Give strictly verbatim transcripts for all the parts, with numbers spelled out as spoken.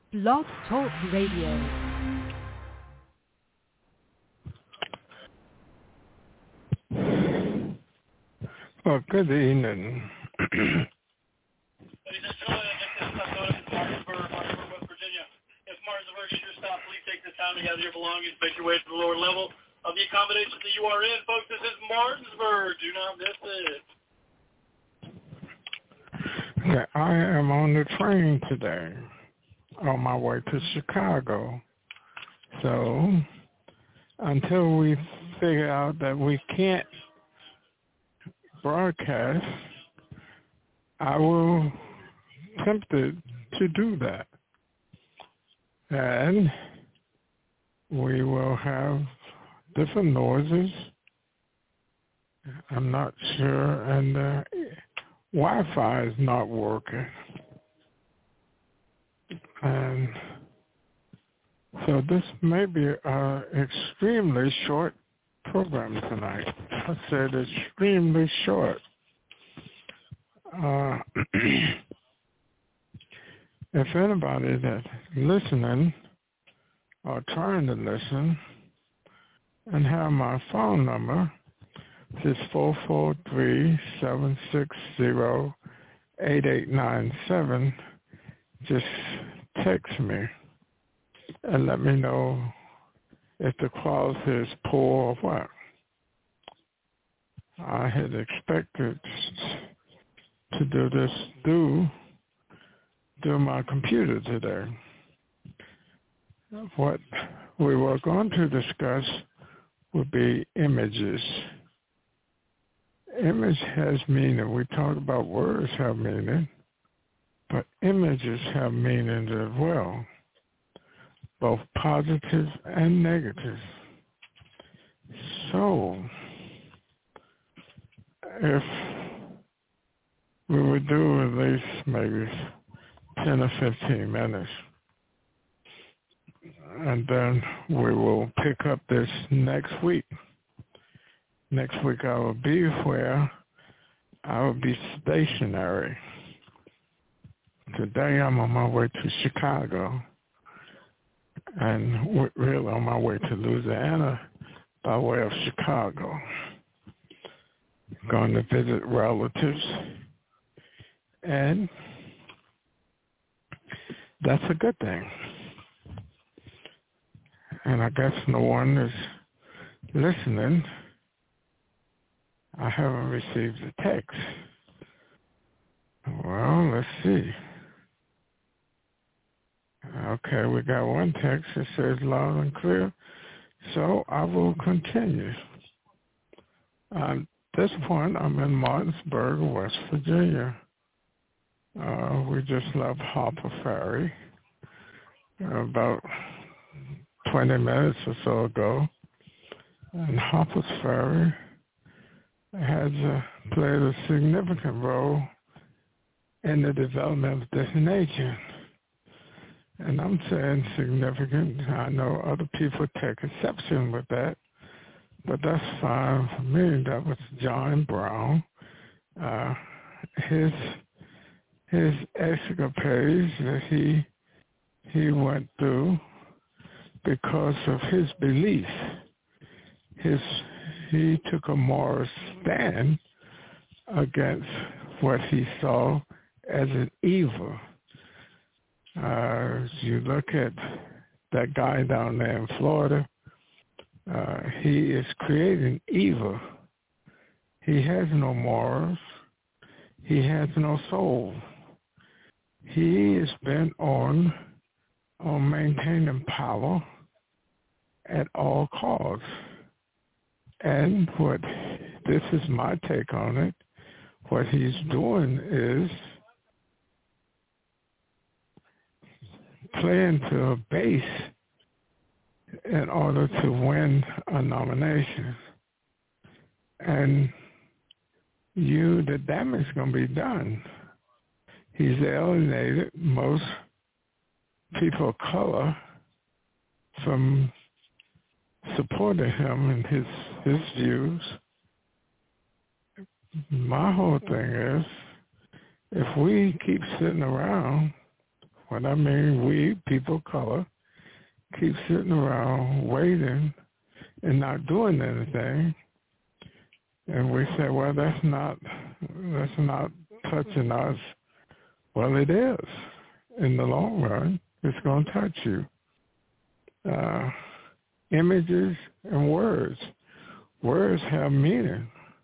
Blog Talk Radio. Well, good evening. Ladies and gentlemen, this is Martinsburg, Martinsburg, West Virginia. If Martinsburg is your stop, please take the time to gather your belongings, make your way to the lower level of the accommodations that you are in. Folks, this is Martinsburg. Do not miss it. Okay, I am on the train today on my way to Chicago. So until we figure out that we can't broadcast, I will tempted to do that. And we will have different noises. I'm not sure, and uh, Wi-Fi is not working. And so this may be an extremely short program tonight. I said extremely short. Uh, if anybody that's listening or trying to listen and have my phone number, it's four four three, seven six zero, eight eight nine seven. Just text me and let me know if the quality is poor or what. I had expected to do this through, through my computer today. What we were going to discuss would be images. Image has meaning. We talk about words have meaning, but images have meaning as well, both positive and negative. So if we would do at least maybe ten or fifteen minutes, and then we will pick up this next week. Next week I will be where I will be stationary. Today I'm on my way to Chicago, and we're really on my way to Louisiana by way of Chicago. Going to visit relatives, and that's a good thing. And I guess no one is listening. I haven't received a text. Well, let's see. Okay, we got one text that says loud and clear, so I will continue. At this point, I'm in Martinsburg, West Virginia. Uh, we just left Harper Ferry uh, about twenty minutes or so ago, and Harper's Ferry has uh, played a significant role in the development of this nation. And I'm saying significant. I know other people take exception with that, but that's fine for me. That was John Brown. Uh, his his escapades that he he went through because of his belief. His he took a moral stand against what he saw as an evil. Uh, you look at that guy down there in Florida, uh, he is creating evil. He has no morals. He has no soul. He is bent on, on maintaining power at all costs. And what, this is my take on it, what he's doing is playing to a base in order to win a nomination. And you, the damage is going to be done. He's alienated most people of color from supporting him and his his views. My whole thing is, if we keep sitting around What I mean, we, people of color, keep sitting around waiting and not doing anything. And we say, well, that's not, that's not touching us. Well, it is. In the long run, it's going to touch you. Uh, images and words. Words have meaning.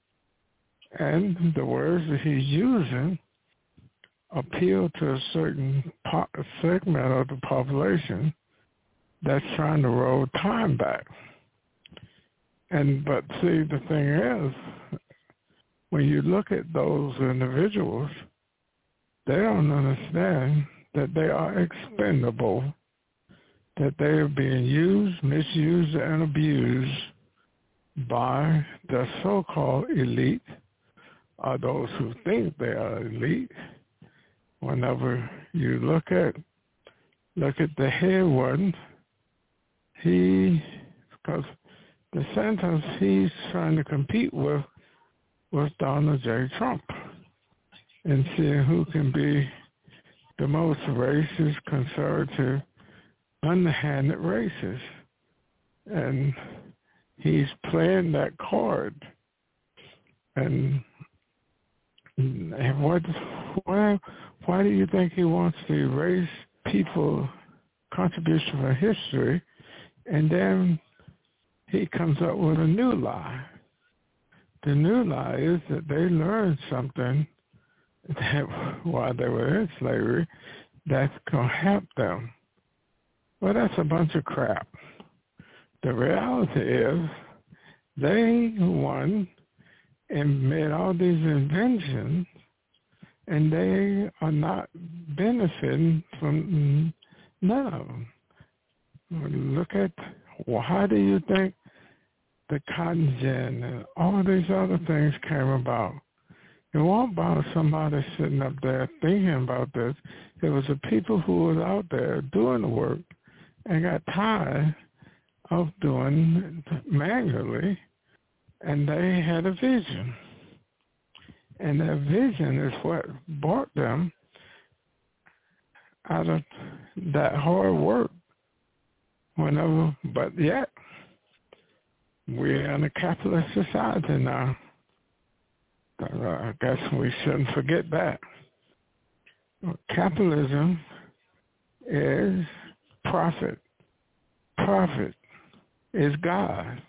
And the words that he's using appeal to a certain po- segment of the population that's trying to roll time back. And but see, the thing is, when you look at those individuals, they don't understand that they are expendable, that they are being used, misused, and abused by the so-called elite, or those who think they are elite. Whenever you look at look at the head one, he, because the sentence he's trying to compete with was Donald J. Trump, and seeing who can be the most racist, conservative, underhanded racist. And he's playing that card. And, and what, why, why do you think he wants to erase people's contribution for history, and then he comes up with a new lie? The new lie is that they learned something that while they were in slavery that's going to help them. Well, that's a bunch of crap. The reality is they won and made all these inventions, and they are not benefiting from none of them. Look at, well, how do you think the cotton gin and all these other things came about? It wasn't about somebody sitting up there thinking about this. It was the people who was out there doing the work and got tired of doing it manually, and they had a vision. And that vision is what brought them out of that hard work. Whenever, but yet, we're in a capitalist society now. Uh, I guess we shouldn't forget that. Capitalism is profit. Profit is God.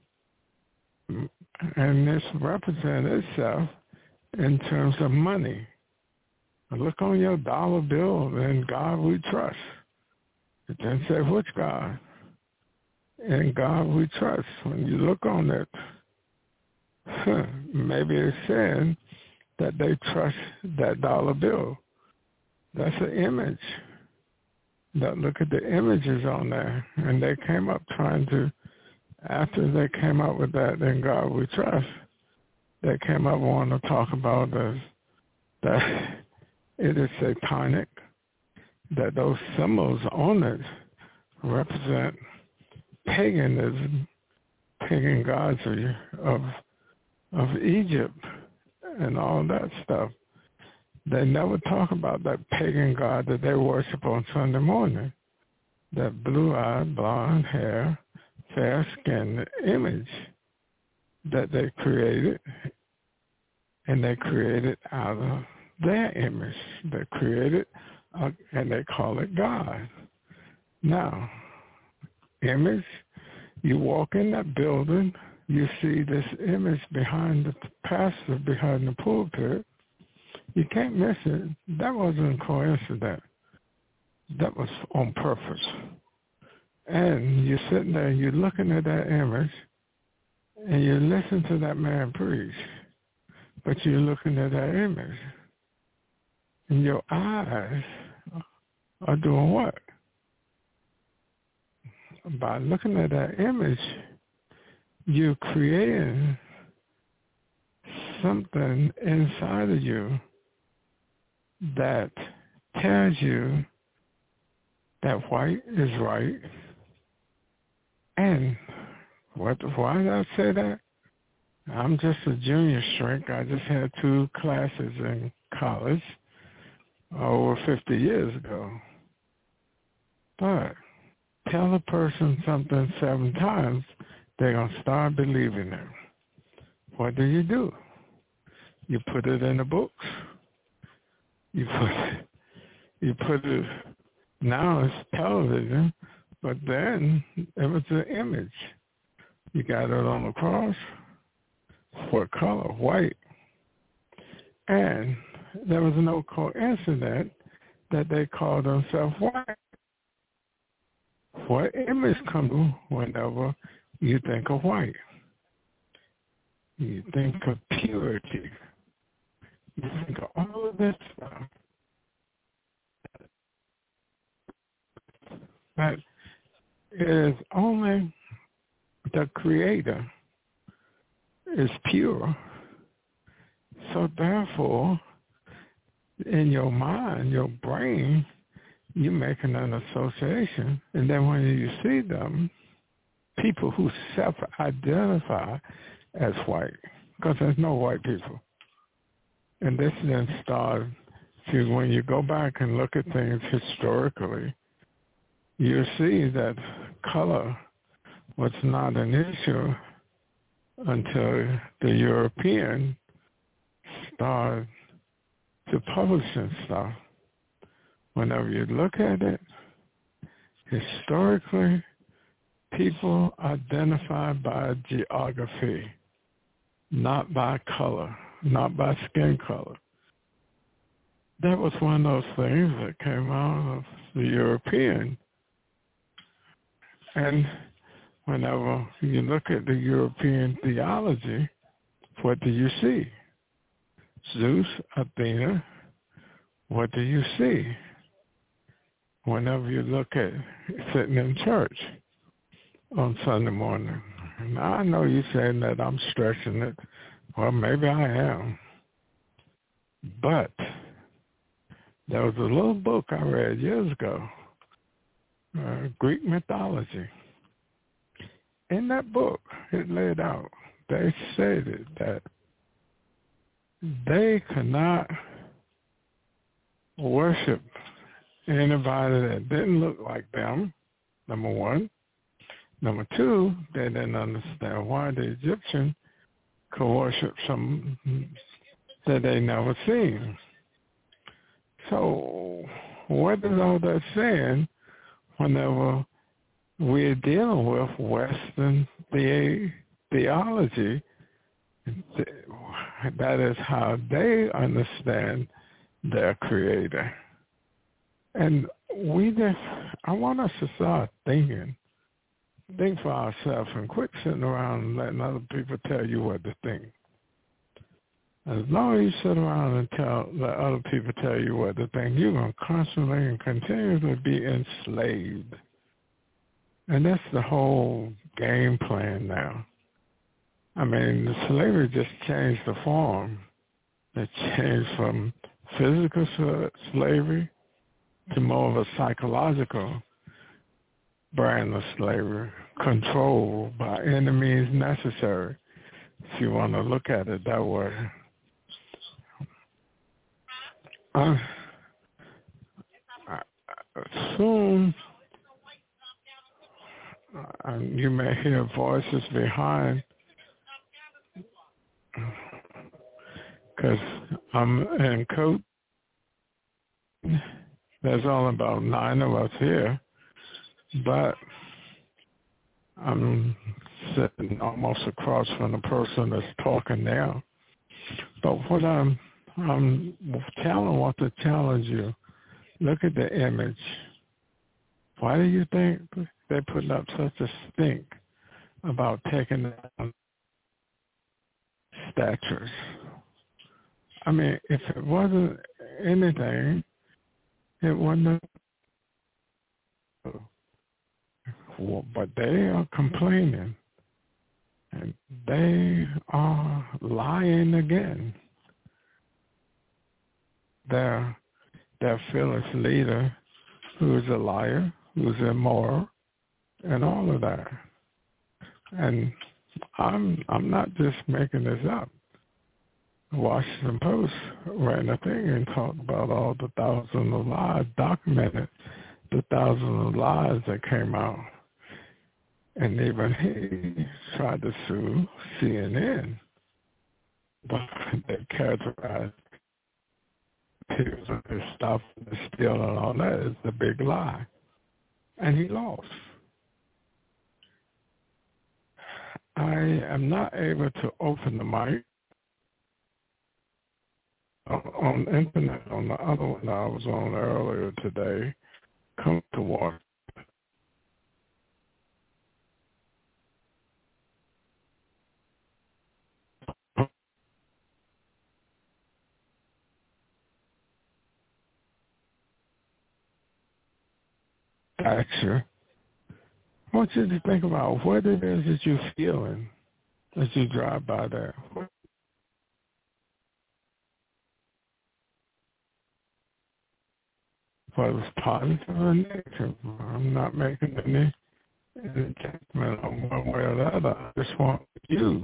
And this represents itself in terms of money. Look on your dollar bill, in God we trust. It didn't say which God. In God we trust. When you look on it, huh, maybe it's saying that they trust that dollar bill. That's an image. That look at the images on there. And they came up trying to, after they came up with that, in God we trust, they came up wanting to talk about this, that it is satanic, that those symbols on it represent paganism, pagan gods of of Egypt and all that stuff. They never talk about that pagan god that they worship on Sunday morning, that blue-eyed, blonde hair, fair-skinned image that they created, and they created out of their image. They created, uh, and they call it God. Now, image, you walk in that building, you see this image behind the pastor, behind the pulpit. You can't miss it. That wasn't a coincidence. That was on purpose. And you're sitting there, you're looking at that image, and you listen to that man preach, but you're looking at that image. And your eyes are doing what? By looking at that image, you're creating something inside of you that tells you that white is right. And what? Why did I say that? I'm just a junior shrink. I just had two classes in college over fifty years ago. But tell a person something seven times, they're going to start believing it. What do you do? You put it in the books. You put it, you put it, now it's television, but then it was an image. You got it on the cross. What color? White. And there was no coincidence that they called themselves white. What image comes whenever you think of white? You think of purity. You think of all of this stuff. But it is only the Creator is pure. So therefore, in your mind, your brain, you're making an association. And then when you see them, people who self-identify as white, because there's no white people. And this then started, see, when you go back and look at things historically, you see that color was not an issue until the European started to publishing stuff. Whenever you look at it, historically, people identify by geography, not by color, not by skin color. That was one of those things that came out of the European. And whenever you look at the European theology, what do you see? Zeus, Athena, what do you see? Whenever you look at sitting in church on Sunday morning. Now, I know you're saying that I'm stretching it. Well, maybe I am. But there was a little book I read years ago, uh, Greek mythology. In that book, it laid out, they stated that they could not worship anybody that didn't look like them, number one. Number two, they didn't understand why the Egyptian could worship some that they never seen. So what is all that saying whenever we're dealing with Western the- theology? That is how they understand their Creator. And we just, I want us to start thinking, think for ourselves and quit sitting around and letting other people tell you what to think. As long as you sit around and tell, let other people tell you what to think, you're going to constantly and continually be enslaved. And that's the whole game plan now. I mean, the slavery just changed the form. It changed from physical slavery to more of a psychological brand of slavery, controlled by any means necessary, if you want to look at it that way. Uh, soon, uh, you may hear voices behind, because I'm in Coat. There's only about nine of us here, but I'm sitting almost across from the person that's talking now. But what I'm, I'm telling, want to challenge you, look at the image. Why do you think they put up such a stink about taking down statues? I mean, if it wasn't anything, it wouldn't have. But they are complaining, and they are lying again. Their, their fearless leader, who is a liar, who is immoral, and all of that. And I'm I'm not just making this up. Washington Post ran a thing and talked about all the thousands of lies documented the thousands of lies that came out. And even he tried to sue C N N, but they characterized he was his stuff, the steal and all that is the big lie. And he lost. I am not able to open the mic on the internet. On the other one I was on earlier today, come to watch. Actually, I want you to think about what it is that you're feeling as you drive by there. Whether it's positive or negative, I'm not making any, any judgment on one way or the other. I just want you.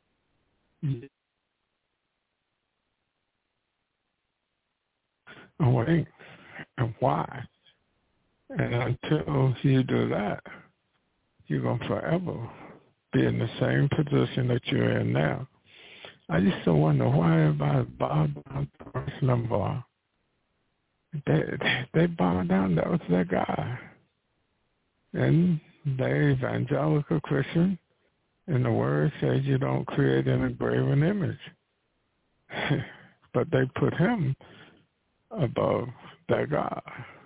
And what and why. And until you do that, you're going to forever be in the same position that you're in now. I used to wonder why everybody bowed down to Rush Limbaugh. They, they bowed down. That was their guy. And they evangelical Christian, and the word says you don't create an engraven image. But they put him above their God.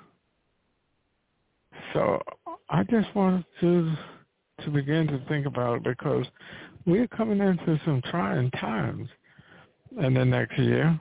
So I just wanted to to begin to think about it because we're coming into some trying times in the next year.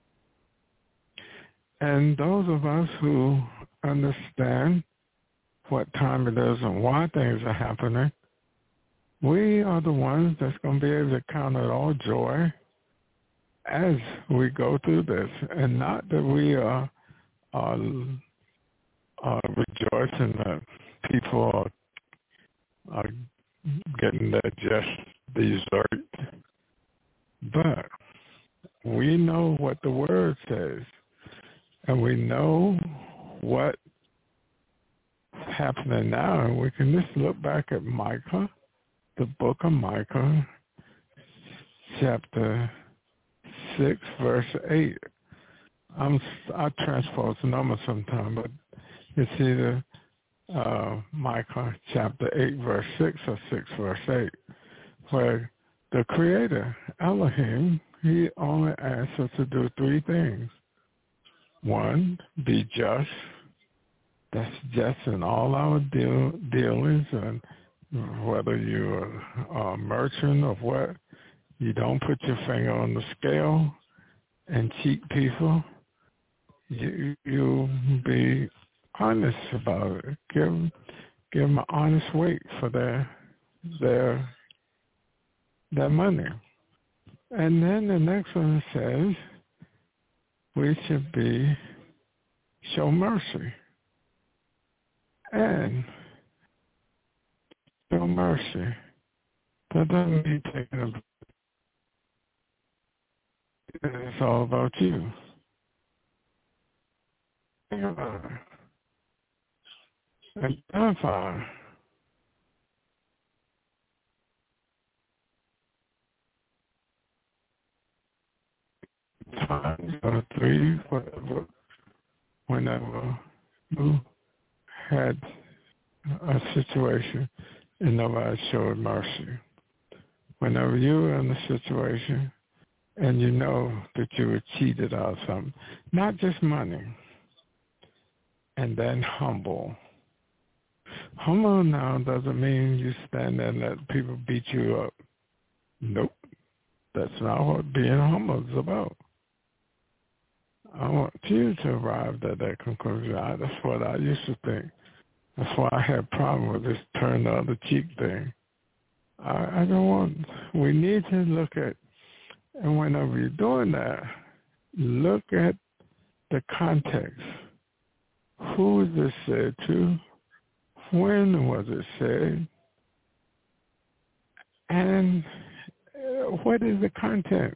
And those of us who understand what time it is and why things are happening, we are the ones that's going to be able to count it all joy as we go through this. And not that we are, are, are rejoicing that people are, are getting their just dessert. But we know what the word says. And we know what's happening now. And we can just look back at Micah, the book of Micah, chapter six, verse eight. I'm, I transpose numbers sometimes, but it's either uh, Micah chapter eight, verse six, or six, verse eight, where the Creator, Elohim, he only asks us to do three things. One, be just. That's just in all our deal, dealings, and whether you're a merchant or what, you don't put your finger on the scale and cheat people. You you be honest about it. Give give them an honest weight for their their their money. And then the next one says we should be show mercy. And show mercy. That doesn't mean taking a it's all about you. Think about it. Identify. Times or three, whatever, whenever you had a situation and nobody showed mercy. Whenever you were in a situation and you know that you were cheated out of something, not just money, and then humble. Humble now doesn't mean you stand there and let people beat you up. Nope. That's not what being humble is about. I want you to arrive at that conclusion. I, that's what I used to think. That's why I had a problem with this turn the other cheek thing. I, I don't want, we need to look at, and whenever you're doing that, look at the context. Who was this said to? When was it said? And what is the content?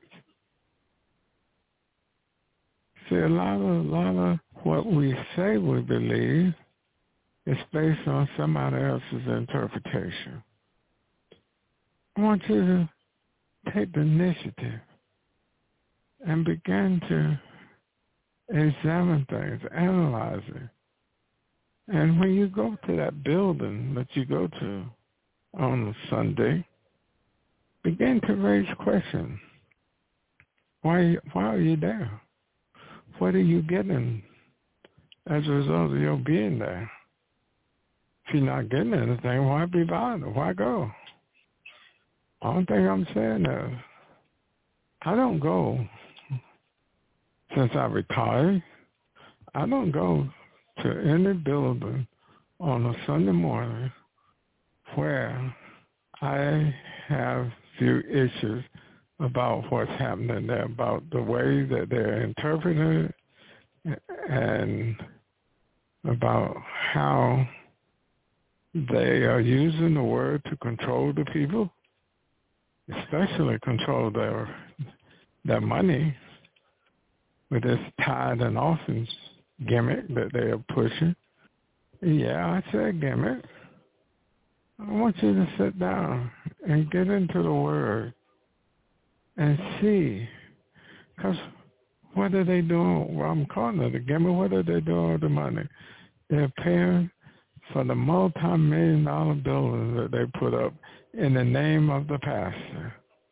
See, a lot of, a lot of what we say we believe It's based on somebody else's interpretation. I want you to take the initiative and begin to examine things, analyze it. And when you go to that building that you go to on Sunday, begin to raise questions. Why, why are you there? What are you getting as a result of your being there? If you're not getting anything, why be bothered? Why go? The only thing I'm saying is, I don't go, since I retired, I don't go to any building on a Sunday morning where I have few issues about what's happening there, about the way that they're interpreting it, and about how they are using the word to control the people, especially control their their money with this tithe and offerings gimmick that they are pushing. Yeah, I said gimmick. I want you to sit down and get into the Word and see. Because what are they doing? Well, I'm calling it a gimmick. What are they doing with the money? They're paying for the multi-million dollar buildings that they put up in the name of the pastor.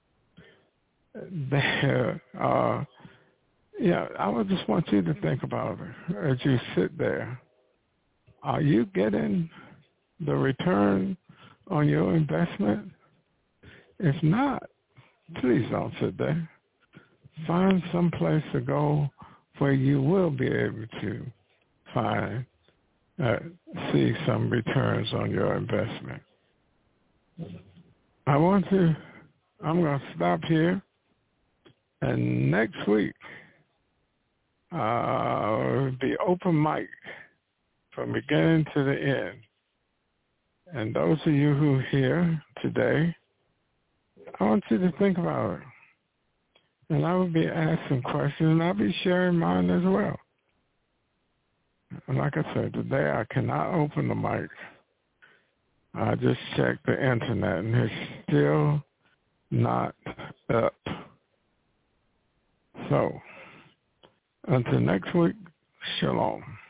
They're, uh, yeah, I would just want you to think about it as you sit there. Are you getting the return on your investment? If not, please don't sit there. Find some place to go where you will be able to find, uh, see some returns on your investment. I want to, I'm going to stop here, and next week, uh, the open mic from beginning to the end. And those of you who are here today, I want you to think about it. And I will be asking questions, and I'll be sharing mine as well. And like I said, today I cannot open the mic. I just checked the internet, and it's still not up. So, until next week, shalom.